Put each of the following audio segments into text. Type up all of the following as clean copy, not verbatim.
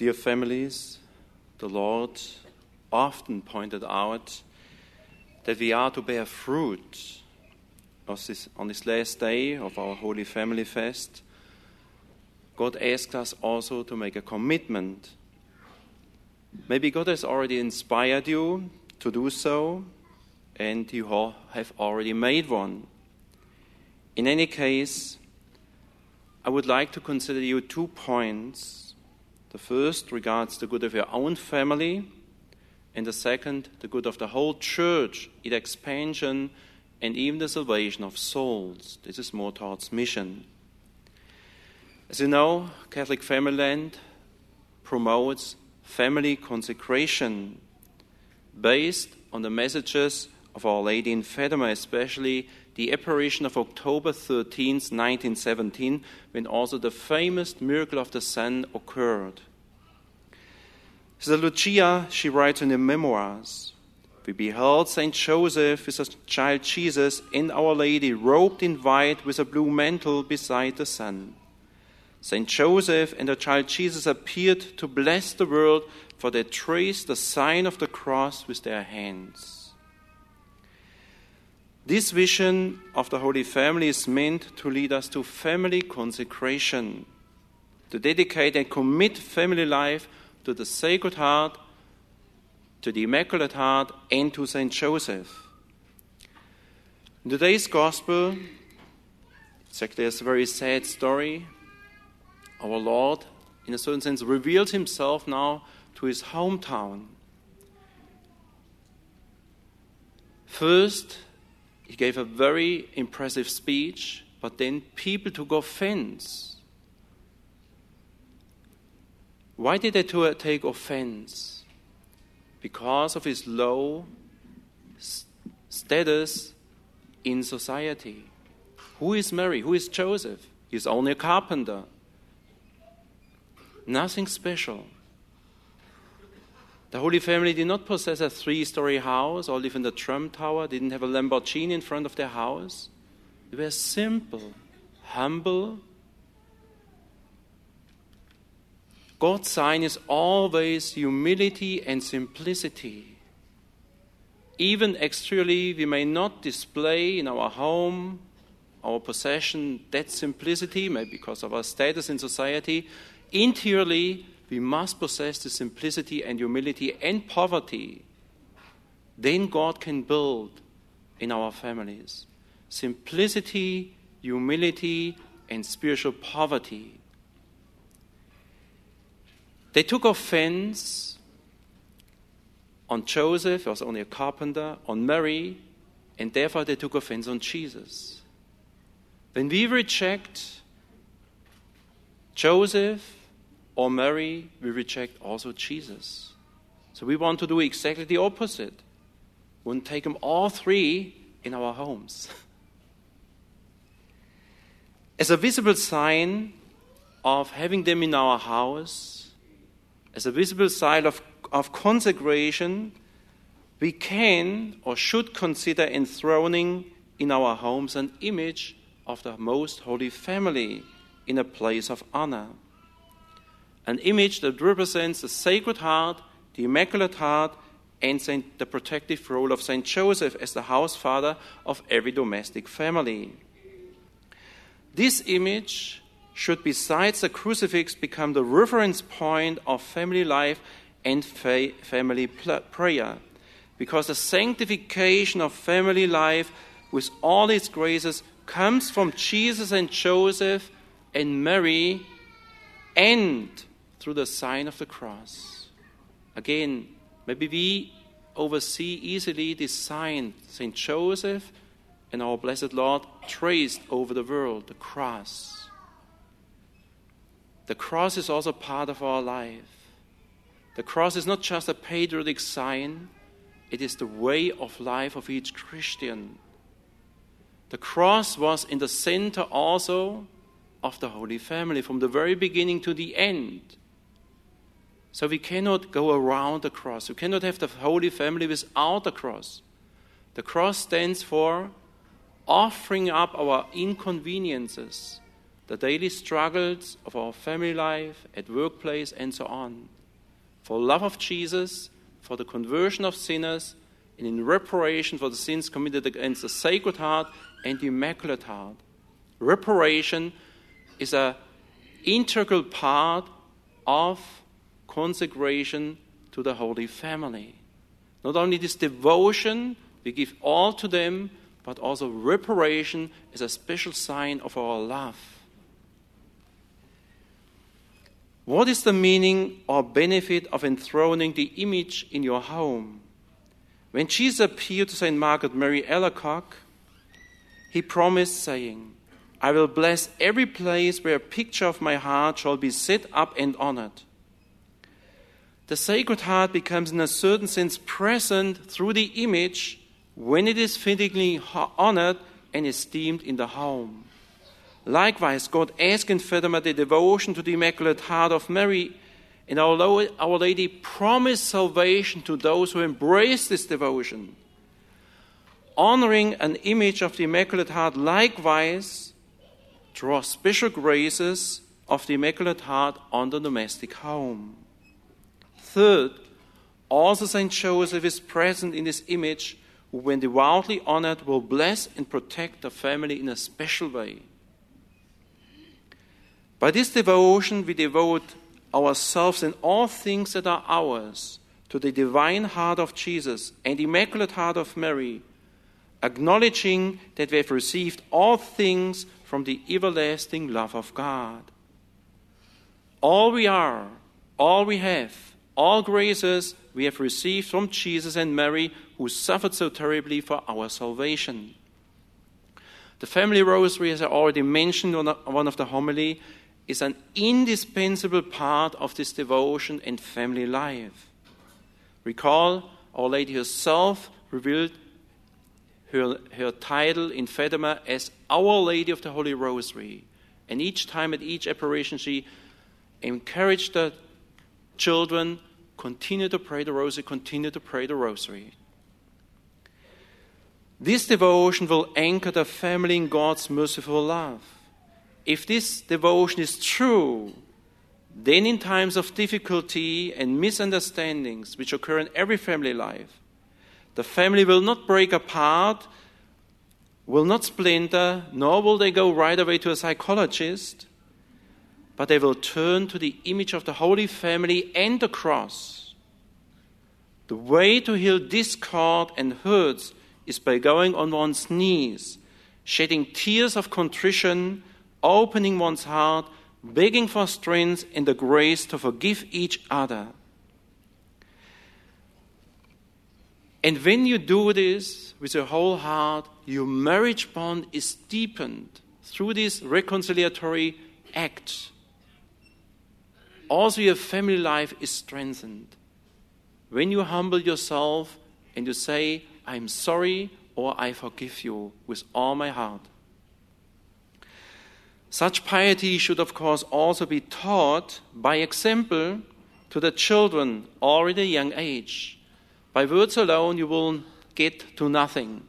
Dear families, the Lord often pointed out that we are to bear fruit on this last day of our Holy Family Fest. God asks us also to make a commitment. Maybe God has already inspired you to do so, and you have already made one. In any case, I would like to consider you 2 points. The first regards the good of your own family, and the second, the good of the whole church, its expansion, and even the salvation of souls. This is more towards mission. As you know, Catholic Family Land promotes family consecration based on the messages of Our Lady in Fatima, especially the apparition of October 13th, 1917, when also the famous miracle of the Sun occurred. Sister Lucia, she writes in the memoirs, "We beheld Saint Joseph with his child Jesus and Our Lady robed in white with a blue mantle beside the Sun. Saint Joseph and the child Jesus appeared to bless the world, for they traced the sign of the cross with their hands." This vision of the Holy Family is meant to lead us to family consecration, to dedicate and commit family life to the Sacred Heart, to the Immaculate Heart, and to Saint Joseph. In today's Gospel, it's actually a very sad story. Our Lord, in a certain sense, reveals himself now to his hometown. First, he gave a very impressive speech, but then people took offense. Why did they take offense? Because of his low status in society. Who is Mary? Who is Joseph? He's only a carpenter. Nothing special. The Holy Family did not possess a 3-story house or live in the Trump Tower, didn't have a Lamborghini in front of their house. They were simple, humble. God's sign is always humility and simplicity. Even exteriorly, we may not display in our home, our possession, that simplicity, maybe because of our status in society. Interiorly, we must possess the simplicity and humility and poverty. Then God can build in our families. Simplicity, humility, and spiritual poverty. They took offense on Joseph, who was only a carpenter, on Mary, and therefore they took offense on Jesus. When we reject Joseph or Mary, we reject also Jesus. So we want to do exactly the opposite. We want to take them all 3 in our homes. As a visible sign of having them in our house, as a visible sign of consecration, we can or should consider enthroning in our homes an image of the Most Holy Family in a place of honor. An image that represents the Sacred Heart, the Immaculate Heart, and the protective role of Saint Joseph as the house father of every domestic family. This image should, besides the crucifix, become the reference point of family life and family prayer, because the sanctification of family life with all its graces comes from Jesus and Joseph and Mary and through the sign of the cross. Again, maybe we oversee easily this sign, St. Joseph and our Blessed Lord traced over the world, the cross. The cross is also part of our life. The cross is not just a patriotic sign, it is the way of life of each Christian. The cross was in the center also of the Holy Family from the very beginning to the end. So we cannot go around the cross. We cannot have the Holy Family without the cross. The cross stands for offering up our inconveniences, the daily struggles of our family life, at workplace, and so on. For love of Jesus, for the conversion of sinners, and in reparation for the sins committed against the Sacred Heart and the Immaculate Heart. Reparation is an integral part of consecration to the Holy Family. Not only this devotion, we give all to them, but also reparation is a special sign of our love. What is the meaning or benefit of enthroning the image in your home? When Jesus appeared to St. Margaret Mary Alacoque, he promised, saying, I will bless every place where a picture of my heart shall be set up and honored. The Sacred Heart becomes in a certain sense present through the image when it is fittingly honored and esteemed in the home. Likewise, God asked in Fatima the devotion to the Immaculate Heart of Mary, and Our Lady promised salvation to those who embrace this devotion. Honoring an image of the Immaculate Heart likewise draws special graces of the Immaculate Heart on the domestic home. Third, also St. Joseph is present in this image, who, when devoutly honored, will bless and protect the family in a special way. By this devotion, we devote ourselves and all things that are ours to the divine heart of Jesus and the Immaculate Heart of Mary, acknowledging that we have received all things from the everlasting love of God. All we are, all we have, all graces we have received from Jesus and Mary, who suffered so terribly for our salvation. The family rosary, as I already mentioned on one of the homily, is an indispensable part of this devotion and family life. Recall, Our Lady herself revealed her title in Fatima as Our Lady of the Holy Rosary. And each time at each apparition she encouraged the children, continue to pray the rosary, continue to pray the rosary. This devotion will anchor the family in God's merciful love. If this devotion is true, then in times of difficulty and misunderstandings, which occur in every family life, the family will not break apart, will not splinter, nor will they go right away to a psychologist, but they will turn to the image of the Holy Family and the cross. The way to heal discord and hurts is by going on one's knees, shedding tears of contrition, opening one's heart, begging for strength and the grace to forgive each other. And when you do this with your whole heart, your marriage bond is deepened through this reconciliatory act. Also, your family life is strengthened. When you humble yourself and you say, I'm sorry or I forgive you with all my heart. Such piety should, of course, also be taught by example to the children already at a young age. By words alone, you will get to nothing.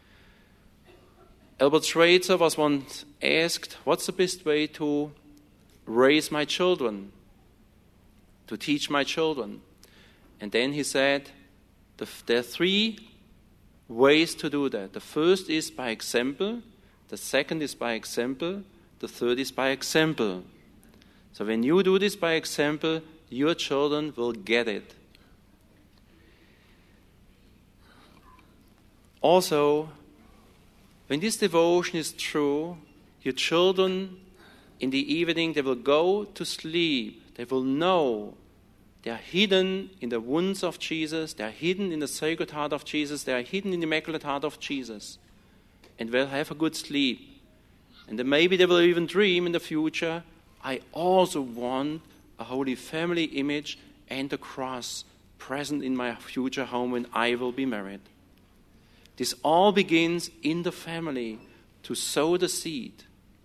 Albert Schweitzer was once asked, what's the best way to raise my children, to teach my children? And then he said, there are three ways to do that. The first is by example, the second is by example, the third is by example. So when you do this by example, your children will get it. Also, when this devotion is true, your children in the evening, they will go to sleep. They will know they are hidden in the wounds of Jesus. They are hidden in the Sacred Heart of Jesus. They are hidden in the Immaculate Heart of Jesus. And will have a good sleep. And then maybe they will even dream in the future, I also want a Holy Family image and a cross present in my future home when I will be married. This all begins in the family to sow the seed.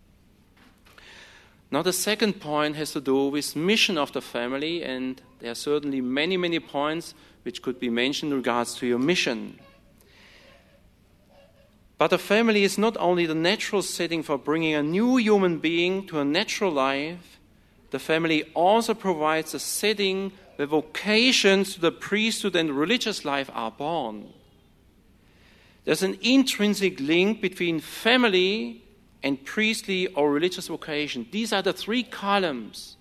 Now the second point has to do with mission of the family, and there are certainly many, many points which could be mentioned in regards to your mission. But a family is not only the natural setting for bringing a new human being to a natural life, the family also provides a setting where vocations to the priesthood and religious life are born. There's an intrinsic link between family and priestly or religious vocation. These are the three columns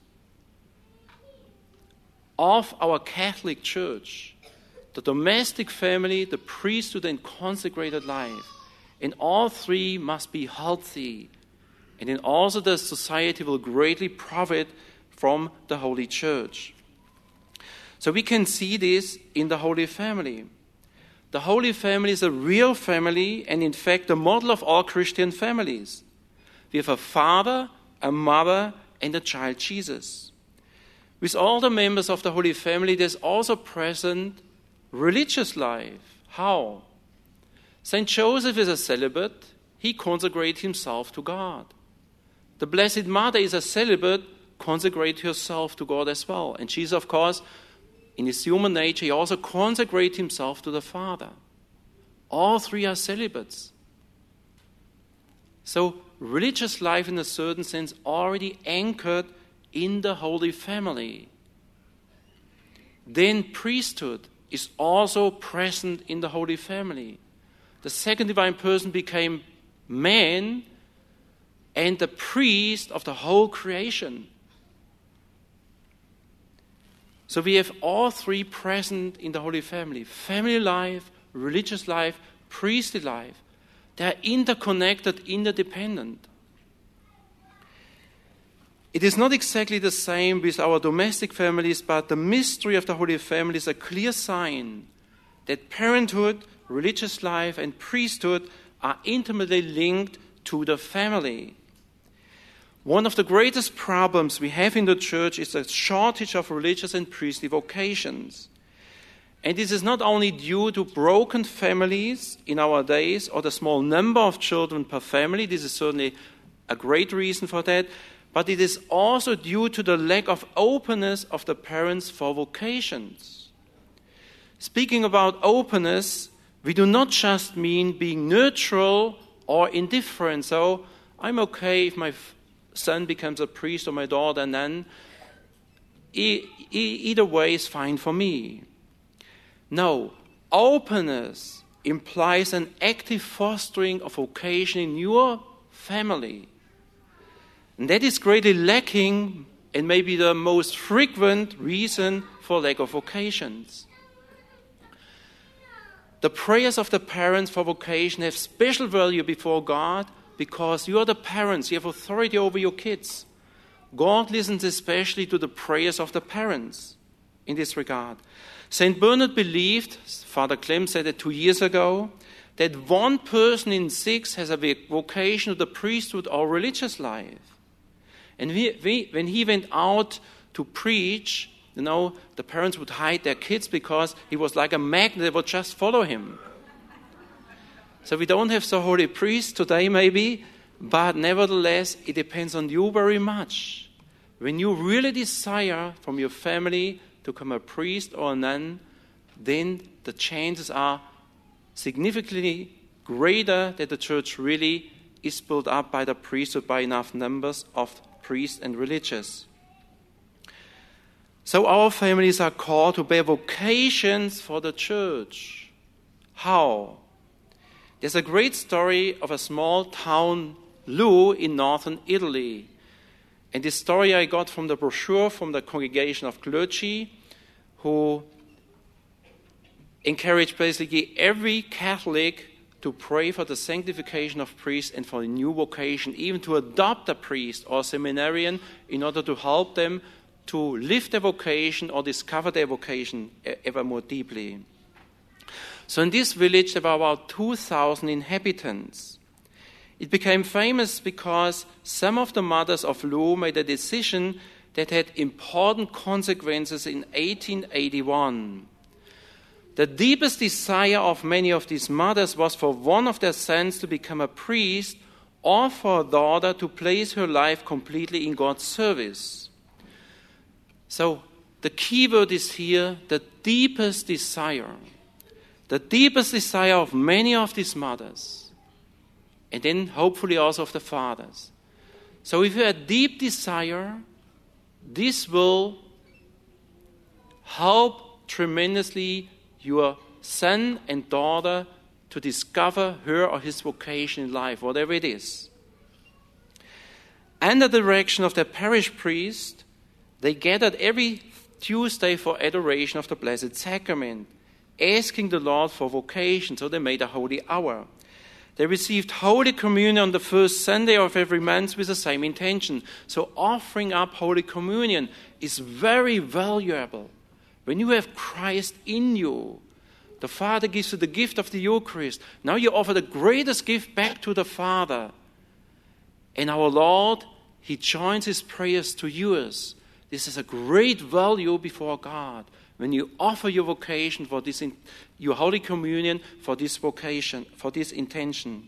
of our Catholic Church: the domestic family, the priesthood, and consecrated life. And all three must be healthy. And then also the society will greatly profit from the Holy Church. So we can see this in the Holy Family. The Holy Family is a real family, and in fact the model of all Christian families. We have a father, a mother, and a child Jesus. With all the members of the Holy Family, there's also present religious life. How? Saint Joseph is a celibate. He consecrates himself to God. The Blessed Mother is a celibate, consecrates herself to God as well. And Jesus, of course, in his human nature, he also consecrates himself to the Father. All three are celibates. So religious life, in a certain sense, already anchored in the Holy Family. Then priesthood is also present in the Holy Family. The second divine person became man and the priest of the whole creation. So we have all three present in the Holy Family: family life, religious life, priestly life. They are interconnected, interdependent. It is not exactly the same with our domestic families, but the mystery of the Holy Family is a clear sign that parenthood, religious life, and priesthood are intimately linked to the family. One of the greatest problems we have in the church is a shortage of religious and priestly vocations. And this is not only due to broken families in our days or the small number of children per family. This is certainly a great reason for that. But it is also due to the lack of openness of the parents for vocations. Speaking about openness, we do not just mean being neutral or indifferent. So I'm okay if my son becomes a priest or my daughter, and then either way is fine for me. No, openness implies an active fostering of vocation in your family. And that is greatly lacking, and maybe the most frequent reason for lack of vocations. The prayers of the parents for vocation have special value before God because you are the parents, you have authority over your kids. God listens especially to the prayers of the parents in this regard. St. Bernard believed, Father Clem said it 2 years ago, that 1 person in 6 has a vocation to the priesthood or religious life. And when he went out to preach, the parents would hide their kids because he was like a magnet. They would just follow him. So we don't have so holy priests today maybe, but nevertheless, it depends on you very much. When you really desire from your family to become a priest or a nun, then the chances are significantly greater that the church really is built up by the priesthood, by enough numbers of priests and religious. So our families are called to bear vocations for the church. How? There's a great story of a small town, Lu, in northern Italy. And this story I got from the brochure from the Congregation of Clergy, who encouraged basically every Catholic to pray for the sanctification of priests and for a new vocation, even to adopt a priest or seminarian in order to help them to live their vocation or discover their vocation ever more deeply. So in this village, there were about 2,000 inhabitants. It became famous because some of the mothers of Lu made a decision that had important consequences in 1881. The deepest desire of many of these mothers was for one of their sons to become a priest or for a daughter to place her life completely in God's service. So the key word is here, the deepest desire. The deepest desire of many of these mothers. and then hopefully also of the fathers. So if you have a deep desire, this will help tremendously your son and daughter to discover her or his vocation in life, whatever it is. Under the direction of their parish priest, they gathered every Tuesday for adoration of the Blessed Sacrament, asking the Lord for vocation, so they made a holy hour. They received Holy Communion on the first Sunday of every month with the same intention. So offering up Holy Communion is very valuable. When you have Christ in you, the Father gives you the gift of the Eucharist. Now you offer the greatest gift back to the Father. And our Lord, He joins His prayers to yours. This is a great value before God. When you offer your vocation for this, your Holy Communion for this vocation, for this intention.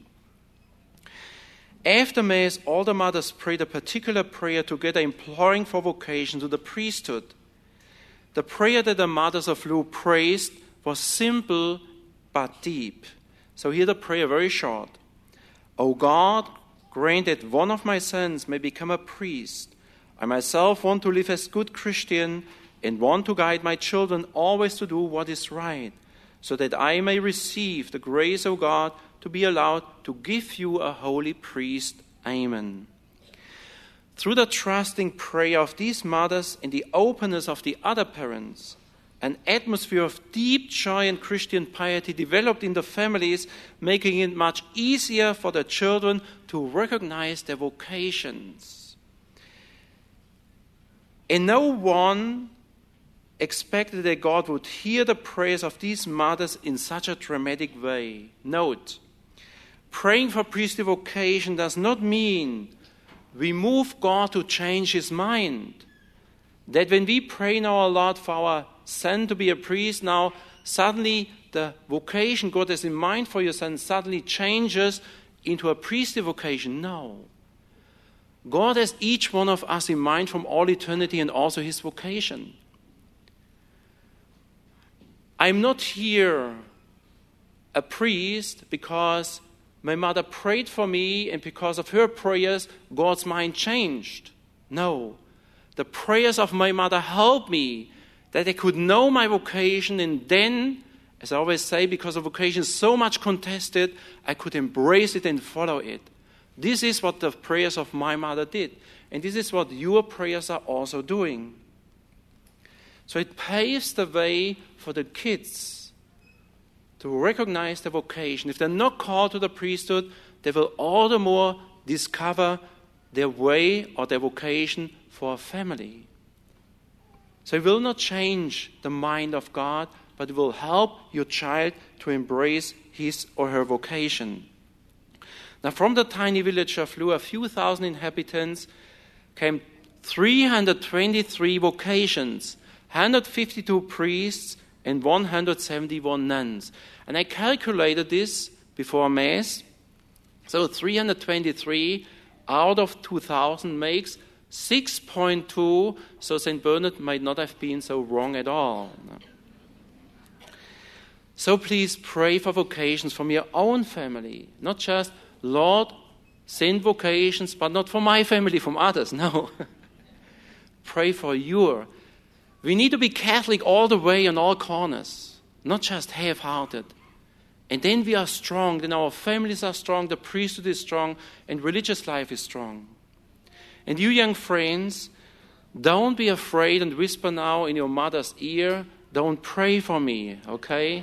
After Mass, all the mothers prayed a particular prayer together, imploring for vocation to the priesthood. The prayer that the mothers of Lou praised was simple but deep. So here the prayer, very short. O God, grant that one of my sons may become a priest. I myself want to live as good Christian and want to guide my children always to do what is right, so that I may receive the grace of God to be allowed to give you a holy priest. Amen. Through the trusting prayer of these mothers and the openness of the other parents, an atmosphere of deep joy and Christian piety developed in the families, making it much easier for the children to recognize their vocations. And no one expected that God would hear the prayers of these mothers in such a dramatic way. Note, praying for priestly vocation does not mean we move God to change His mind. That when we pray now a lot for our son to be a priest, now suddenly the vocation God has in mind for your son suddenly changes into a priestly vocation. No. God has each one of us in mind from all eternity and also His vocation. I'm not here a priest because my mother prayed for me and because of her prayers, God's mind changed. No. The prayers of my mother helped me that I could know my vocation, and then, as I always say, because the vocation is so much contested, I could embrace it and follow it. This is what the prayers of my mother did. And this is what your prayers are also doing. So it paves the way for the kids to recognize their vocation. If they're not called to the priesthood, they will all the more discover their way or their vocation for a family. So it will not change the mind of God, but it will help your child to embrace his or her vocation. Now, from the tiny village of Lou, a few thousand inhabitants, came 323 vocations, 152 priests, and 171 nuns. And I calculated this before Mass. So 323 out of 2,000 makes 6.2, so St. Bernard might not have been so wrong at all. So please pray for vocations from your own family, not just, Lord, send vocations, but not for my family, from others. No. Pray for your. We need to be Catholic all the way on all corners, not just half-hearted. And then we are strong, then our families are strong, the priesthood is strong, and religious life is strong. And you young friends, don't be afraid and whisper now in your mother's ear, don't pray for me, okay?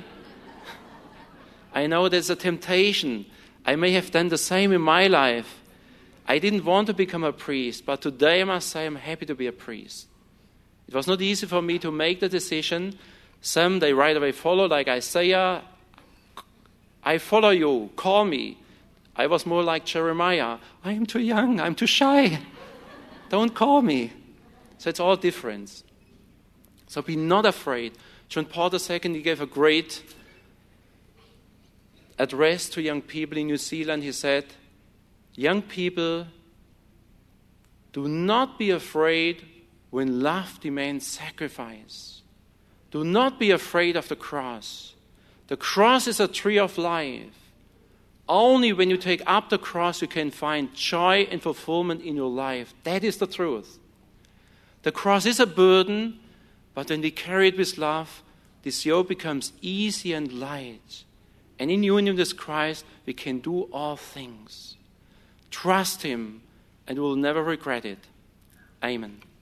I know there's a temptation. I may have done the same in my life. I didn't want to become a priest, but today I must say I'm happy to be a priest. It was not easy for me to make the decision. Some, they right away follow, like Isaiah, I follow you, call me. I was more like Jeremiah. I am too young, I'm too shy. Don't call me. So it's all different. So be not afraid. John Paul II, he gave a great address to young people in New Zealand. He said, young people, do not be afraid when love demands sacrifice. Do not be afraid of the cross. The cross is a tree of life. Only when you take up the cross you can find joy and fulfillment in your life. That is the truth. The cross is a burden, but when we carry it with love, this yoke becomes easy and light. And in union with Christ, we can do all things. Trust Him, and we will never regret it. Amen.